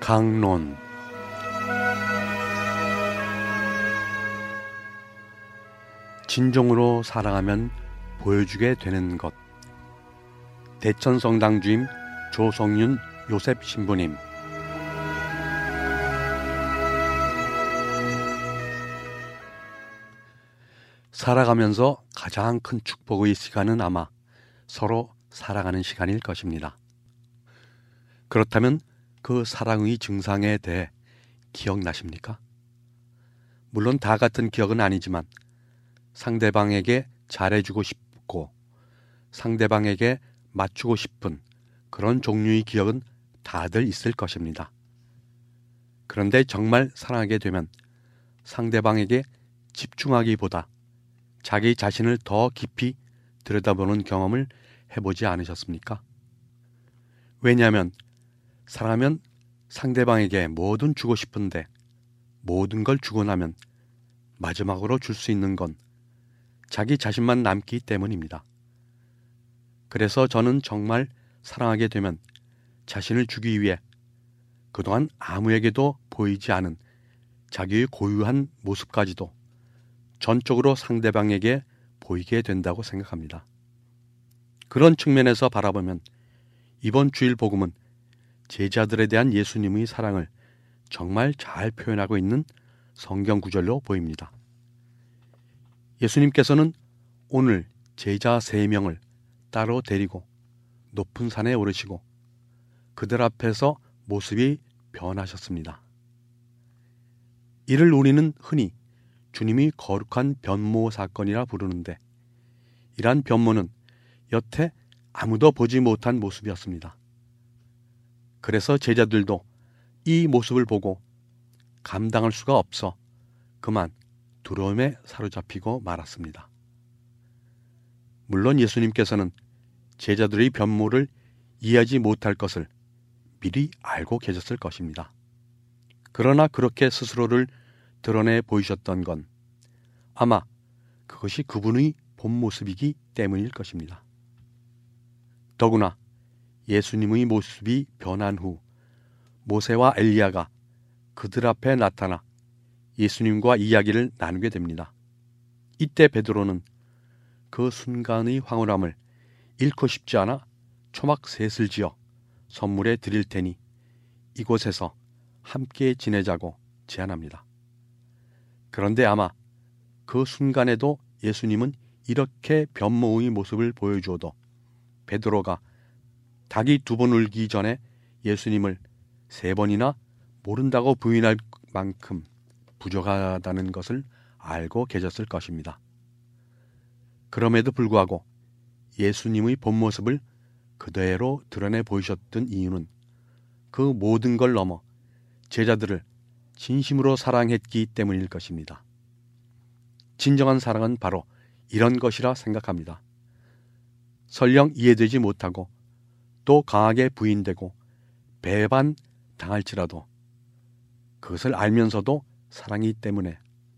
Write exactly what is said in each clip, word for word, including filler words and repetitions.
강론. 진정으로 사랑하면 보여주게 되는 것. 대천성당 주임 조성윤 요셉 신부님. 살아가면서 가장 큰 축복의 시간은 아마 서로 사랑하는 시간일 것입니다. 그렇다면 그 사랑의 증상에 대해 기억나십니까? 물론 다 같은 기억은 아니지만 상대방에게 잘해주고 싶고 상대방에게 맞추고 싶은 그런 종류의 기억은 다들 있을 것입니다. 그런데 정말 사랑하게 되면 상대방에게 집중하기보다 자기 자신을 더 깊이 들여다보는 경험을 해보지 않으셨습니까? 왜냐하면 사랑하면 상대방에게 뭐든 주고 싶은데 모든 걸 주고 나면 마지막으로 줄 수 있는 건 자기 자신만 남기 때문입니다. 그래서 저는 정말 사랑하게 되면 자신을 주기 위해 그동안 아무에게도 보이지 않은 자기의 고유한 모습까지도 전적으로 상대방에게 보이게 된다고 생각합니다. 그런 측면에서 바라보면 이번 주일 복음은 제자들에 대한 예수님의 사랑을 정말 잘 표현하고 있는 성경 구절로 보입니다. 예수님께서는 오늘 제자 세 명을 따로 데리고 높은 산에 오르시고 그들 앞에서 모습이 변하셨습니다. 이를 우리는 흔히 주님이 거룩한 변모 사건이라 부르는데 이러한 변모는 여태 아무도 보지 못한 모습이었습니다. 그래서 제자들도 이 모습을 보고 감당할 수가 없어 그만 두려움에 사로잡히고 말았습니다. 물론 예수님께서는 제자들의 변모를 이해하지 못할 것을 미리 알고 계셨을 것입니다. 그러나 그렇게 스스로를 드러내 보이셨던 건 아마 그것이 그분의 본 모습이기 때문일 것입니다. 더구나 예수님의 모습이 변한 후 모세와 엘리야가 그들 앞에 나타나 예수님과 이야기를 나누게 됩니다. 이때 베드로는 그 순간의 황홀함을 잃고 싶지 않아 초막 셋을 지어 선물에 드릴 테니 이곳에서 함께 지내자고 제안합니다. 그런데 아마 그 순간에도 예수님은 이렇게 변모의 모습을 보여주어도 베드로가 닭이 두 번 울기 전에 예수님을 세 번이나 모른다고 부인할 만큼 부족하다는 것을 알고 계셨을 것입니다. 그럼에도 불구하고 예수님의 본 모습을 그대로 드러내 보이셨던 이유는 그 모든 걸 넘어 제자들을 진심으로 사랑했기 때문일 것입니다. 진정한 사랑은 바로 이런 것이라 생각합니다. 설령 이해되지 못하고 또 강하게 부인되고 배반 당할지라도 그것을 알면서도 사랑이기 때문에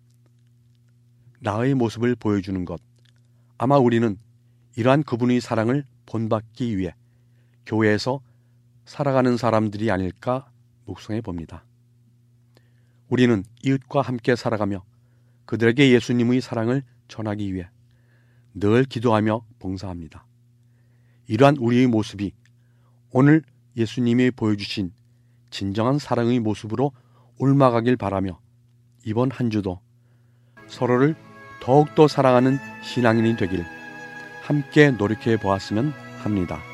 나의 모습을 보여주는 것, 아마 우리는 이러한 그분의 사랑을 본받기 위해 교회에서 살아가는 사람들이 아닐까 묵상해 봅니다. 우리는 이웃과 함께 살아가며 그들에게 예수님의 사랑을 전하기 위해 늘 기도하며 봉사합니다. 이러한 우리의 모습이 오늘 예수님이 보여주신 진정한 사랑의 모습으로 옮아가길 바라며 이번 한 주도 서로를 더욱더 사랑하는 신앙인이 되길 함께 노력해 보았으면 합니다.